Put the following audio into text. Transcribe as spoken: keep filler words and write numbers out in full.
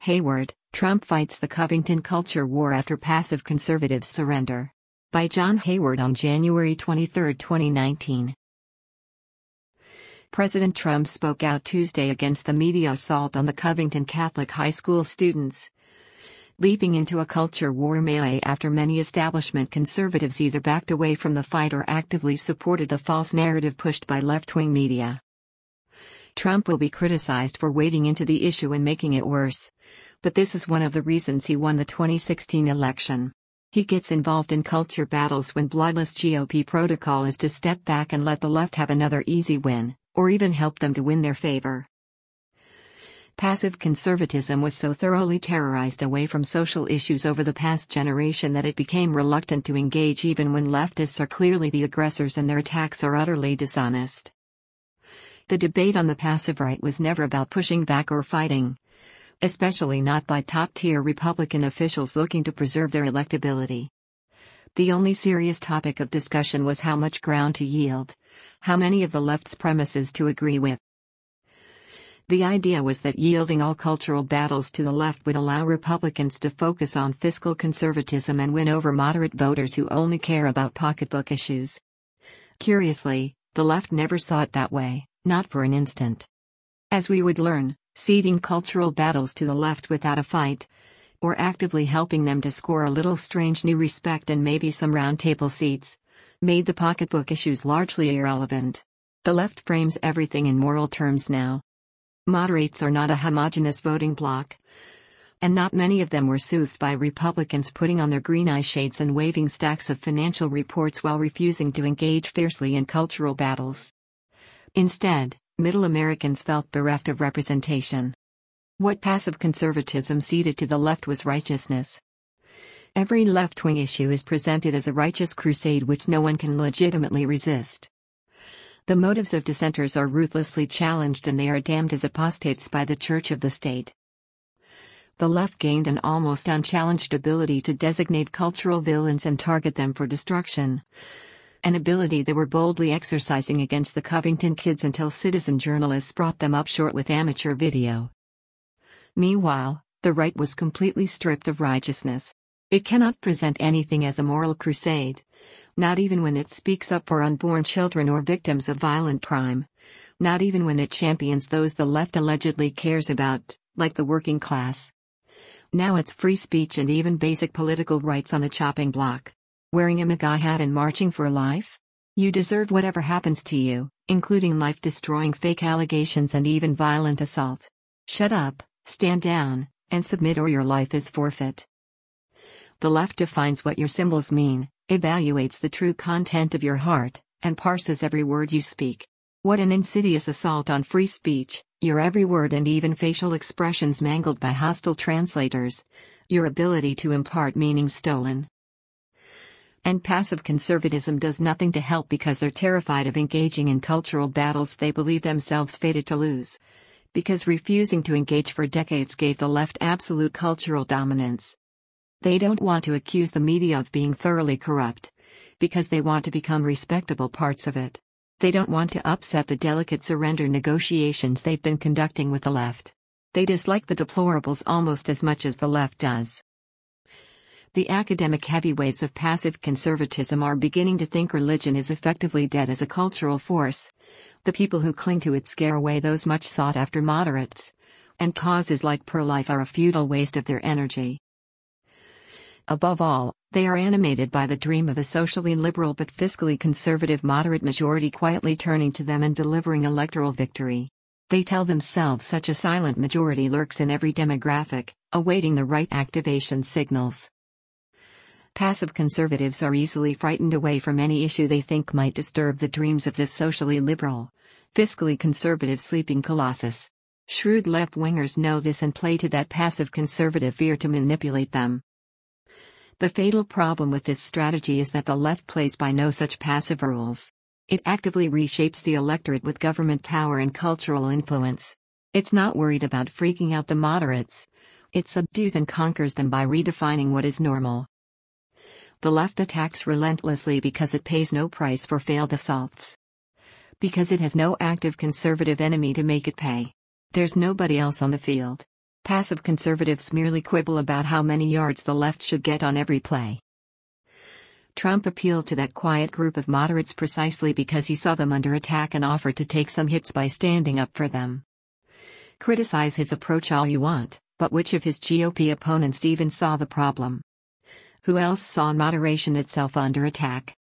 Hayward, Trump fights the Covington culture war after passive conservatives surrender. By John Hayward on January twenty-third, twenty nineteen. President Trump spoke out Tuesday against the media assault on the Covington Catholic high school students, leaping into a culture war melee after many establishment conservatives either backed away from the fight or actively supported the false narrative pushed by left-wing media. Trump will be criticized for wading into the issue and making it worse, but this is one of the reasons he won the twenty sixteen election. He gets involved in culture battles when bloodless G O P protocol is to step back and let the left have another easy win, or even help them to win their favor. Passive conservatism was so thoroughly terrorized away from social issues over the past generation that it became reluctant to engage even when leftists are clearly the aggressors and their attacks are utterly dishonest. The debate on the passive right was never about pushing back or fighting, especially not by top-tier Republican officials looking to preserve their electability. The only serious topic of discussion was how much ground to yield, how many of the left's premises to agree with. The idea was that yielding all cultural battles to the left would allow Republicans to focus on fiscal conservatism and win over moderate voters who only care about pocketbook issues. Curiously, the left never saw it that way, not for an instant. As we would learn, ceding cultural battles to the left without a fight, or actively helping them to score a little strange new respect and maybe some roundtable seats, made the pocketbook issues largely irrelevant. The left frames everything in moral terms now. Moderates are not a homogeneous voting bloc, and not many of them were soothed by Republicans putting on their green eye shades and waving stacks of financial reports while refusing to engage fiercely in cultural battles. Instead, middle Americans felt bereft of representation. What passive conservatism ceded to the left was righteousness. Every left-wing issue is presented as a righteous crusade which no one can legitimately resist. The motives of dissenters are ruthlessly challenged and they are damned as apostates by the Church of the State. The left gained an almost unchallenged ability to designate cultural villains and target them for destruction, an ability they were boldly exercising against the Covington kids until citizen journalists brought them up short with amateur video. Meanwhile, the right was completely stripped of righteousness. It cannot present anything as a moral crusade, not even when it speaks up for unborn children or victims of violent crime, not even when it champions those the left allegedly cares about, like the working class. Now it's free speech and even basic political rights on the chopping block. Wearing a MAGA hat and marching for life? You deserve whatever happens to you, including life-destroying fake allegations and even violent assault. Shut up, stand down, and submit or your life is forfeit. The left defines what your symbols mean, evaluates the true content of your heart, and parses every word you speak. What an insidious assault on free speech, your every word and even facial expressions mangled by hostile translators, your ability to impart meaning stolen. And passive conservatism does nothing to help because they're terrified of engaging in cultural battles they believe themselves fated to lose. Because refusing to engage for decades gave the left absolute cultural dominance. They don't want to accuse the media of being thoroughly corrupt, because they want to become respectable parts of it. They don't want to upset the delicate surrender negotiations they've been conducting with the left. They dislike the deplorables almost as much as the left does. The academic heavyweights of passive conservatism are beginning to think religion is effectively dead as a cultural force. The people who cling to it scare away those much sought-after moderates, and causes like pro-life are a futile waste of their energy. Above all, they are animated by the dream of a socially liberal but fiscally conservative moderate majority quietly turning to them and delivering electoral victory. They tell themselves such a silent majority lurks in every demographic, awaiting the right activation signals. Passive conservatives are easily frightened away from any issue they think might disturb the dreams of this socially liberal, fiscally conservative sleeping colossus. Shrewd left-wingers know this and play to that passive conservative fear to manipulate them. The fatal problem with this strategy is that the left plays by no such passive rules. It actively reshapes the electorate with government power and cultural influence. It's not worried about freaking out the moderates. It subdues and conquers them by redefining what is normal. The left attacks relentlessly because it pays no price for failed assaults. Because it has no active conservative enemy to make it pay. There's nobody else on the field. Passive conservatives merely quibble about how many yards the left should get on every play. Trump appealed to that quiet group of moderates precisely because he saw them under attack and offered to take some hits by standing up for them. Criticize his approach all you want, but which of his G O P opponents even saw the problem? Who else saw moderation itself under attack?